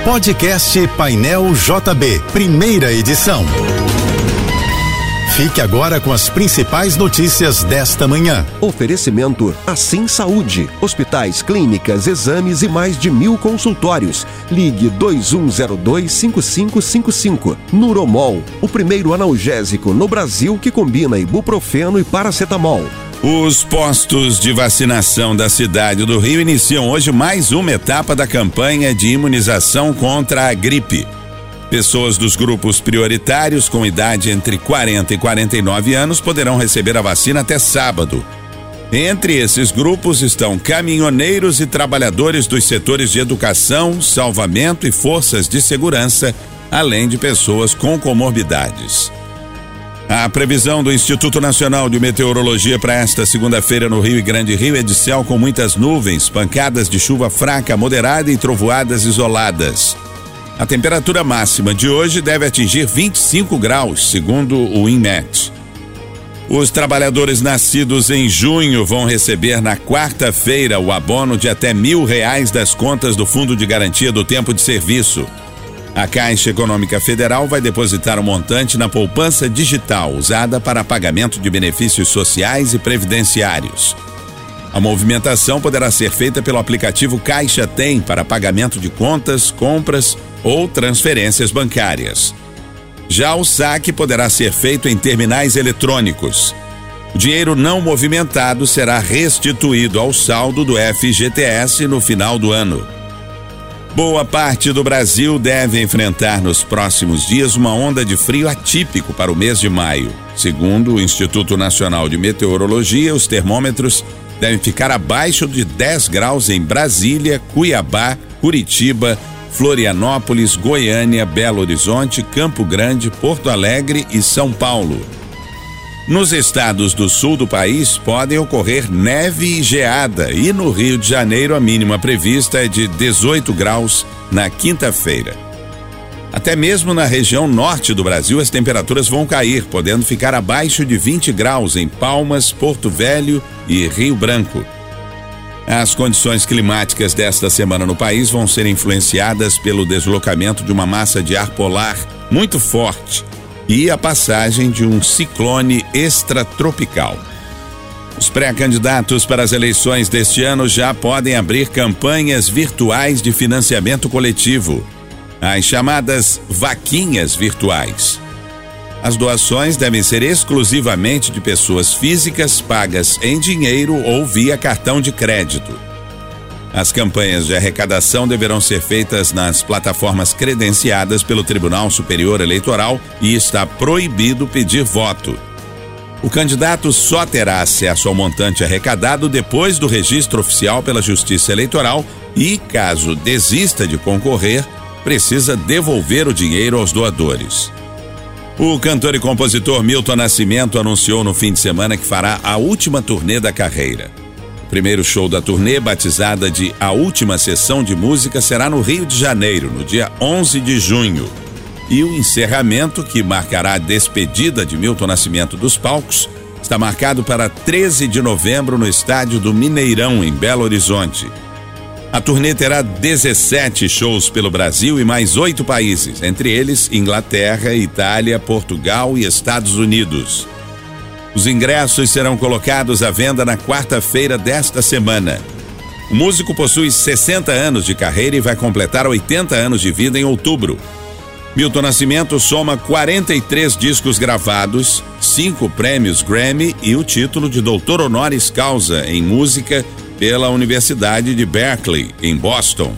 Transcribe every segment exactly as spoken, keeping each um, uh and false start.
Podcast Painel J B, primeira edição. Fique agora com as principais notícias desta manhã. Oferecimento Assim Saúde. Hospitais, clínicas, exames e mais de mil consultórios. Ligue dois um zero dois, cinco cinco cinco cinco. Nuromol, o primeiro analgésico no Brasil que combina ibuprofeno e paracetamol. Os postos de vacinação da cidade do Rio iniciam hoje mais uma etapa da campanha de imunização contra a gripe. Pessoas dos grupos prioritários com idade entre quarenta e quarenta e nove anos poderão receber a vacina até sábado. Entre esses grupos estão caminhoneiros e trabalhadores dos setores de educação, salvamento e forças de segurança, além de pessoas com comorbidades. A previsão do Instituto Nacional de Meteorologia para esta segunda-feira no Rio e Grande Rio é de céu com muitas nuvens, pancadas de chuva fraca, moderada e trovoadas isoladas. A temperatura máxima de hoje deve atingir vinte e cinco graus, segundo o INMET. Os trabalhadores nascidos em junho vão receber na quarta-feira o abono de até mil reais das contas do Fundo de Garantia do Tempo de Serviço. A Caixa Econômica Federal vai depositar o montante na poupança digital, usada para pagamento de benefícios sociais e previdenciários. A movimentação poderá ser feita pelo aplicativo Caixa Tem para pagamento de contas, compras ou transferências bancárias. Já o saque poderá ser feito em terminais eletrônicos. O dinheiro não movimentado será restituído ao saldo do F G T S no final do ano. Boa parte do Brasil deve enfrentar nos próximos dias uma onda de frio atípico para o mês de maio. Segundo o Instituto Nacional de Meteorologia, os termômetros devem ficar abaixo de dez graus em Brasília, Cuiabá, Curitiba, Florianópolis, Goiânia, Belo Horizonte, Campo Grande, Porto Alegre e São Paulo. Nos estados do sul do país podem ocorrer neve e geada e no Rio de Janeiro a mínima prevista é de dezoito graus na quinta-feira. Até mesmo na região norte do Brasil as temperaturas vão cair, podendo ficar abaixo de vinte graus em Palmas, Porto Velho e Rio Branco. As condições climáticas desta semana no país vão ser influenciadas pelo deslocamento de uma massa de ar polar muito forte e a passagem de um ciclone extratropical. Os pré-candidatos para as eleições deste ano já podem abrir campanhas virtuais de financiamento coletivo, as chamadas vaquinhas virtuais. As doações devem ser exclusivamente de pessoas físicas pagas em dinheiro ou via cartão de crédito. As campanhas de arrecadação deverão ser feitas nas plataformas credenciadas pelo Tribunal Superior Eleitoral e está proibido pedir voto. O candidato só terá acesso ao montante arrecadado depois do registro oficial pela Justiça Eleitoral e, caso desista de concorrer, precisa devolver o dinheiro aos doadores. O cantor e compositor Milton Nascimento anunciou no fim de semana que fará a última turnê da carreira. O primeiro show da turnê, batizada de A Última Sessão de Música, será no Rio de Janeiro, no dia onze de junho. E o encerramento, que marcará a despedida de Milton Nascimento dos palcos, está marcado para treze de novembro no estádio do Mineirão, em Belo Horizonte. A turnê terá dezessete shows pelo Brasil e mais oito países, entre eles Inglaterra, Itália, Portugal e Estados Unidos. Os ingressos serão colocados à venda na quarta-feira desta semana. O músico possui sessenta anos de carreira e vai completar oitenta anos de vida em outubro. Milton Nascimento soma quarenta e três discos gravados, cinco prêmios Grammy e o título de doutor honoris causa em música pela Universidade de Berkeley, em Boston.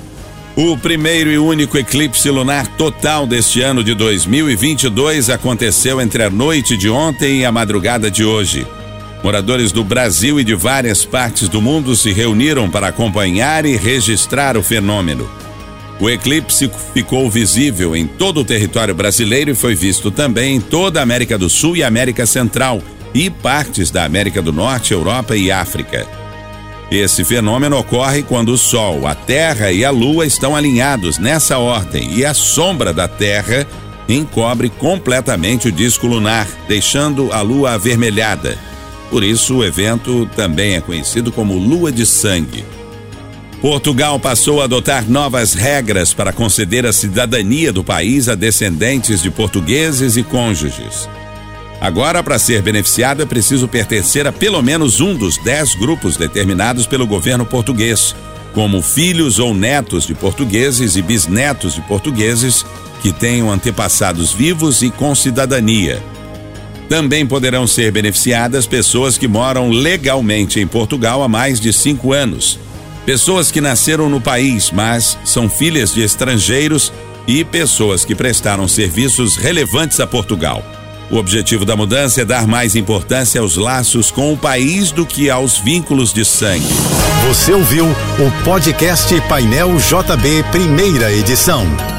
O primeiro e único eclipse lunar total deste ano de dois mil e vinte e dois aconteceu entre a noite de ontem e a madrugada de hoje. Moradores do Brasil e de várias partes do mundo se reuniram para acompanhar e registrar o fenômeno. O eclipse ficou visível em todo o território brasileiro e foi visto também em toda a América do Sul e América Central e partes da América do Norte, Europa e África. Esse fenômeno ocorre quando o Sol, a Terra e a Lua estão alinhados nessa ordem e a sombra da Terra encobre completamente o disco lunar, deixando a Lua avermelhada. Por isso, o evento também é conhecido como Lua de Sangue. Portugal passou a adotar novas regras para conceder a cidadania do país a descendentes de portugueses e cônjuges. Agora, para ser beneficiado, é preciso pertencer a pelo menos um dos dez grupos determinados pelo governo português, como filhos ou netos de portugueses e bisnetos de portugueses que tenham antepassados vivos e com cidadania. Também poderão ser beneficiadas pessoas que moram legalmente em Portugal há mais de cinco anos. Pessoas que nasceram no país, mas são filhas de estrangeiros e pessoas que prestaram serviços relevantes a Portugal. O objetivo da mudança é dar mais importância aos laços com o país do que aos vínculos de sangue. Você ouviu o podcast Painel J B, primeira edição.